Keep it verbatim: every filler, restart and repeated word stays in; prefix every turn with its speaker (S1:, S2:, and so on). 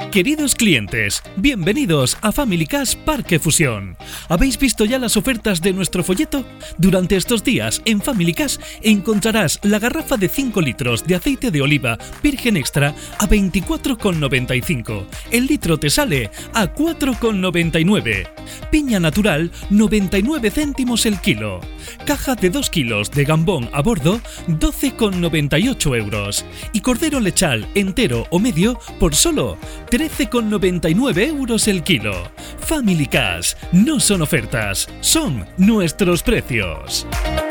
S1: Queridos clientes, bienvenidos a Family Cash Parque Fusión. ¿Habéis visto ya las ofertas de nuestro folleto? Durante estos días en Family Cash encontrarás la garrafa de cinco litros de aceite de oliva virgen extra a veinticuatro con noventa y cinco. El litro te sale a cuatro con noventa y nueve. Piña natural, noventa y nueve céntimos el kilo. Caja de dos kilos de gambón a bordo, doce con noventa y ocho euros. Y cordero lechal entero o medio por solo trece con noventa y nueve euros el kilo. Family Cash, no son ofertas, son nuestros precios.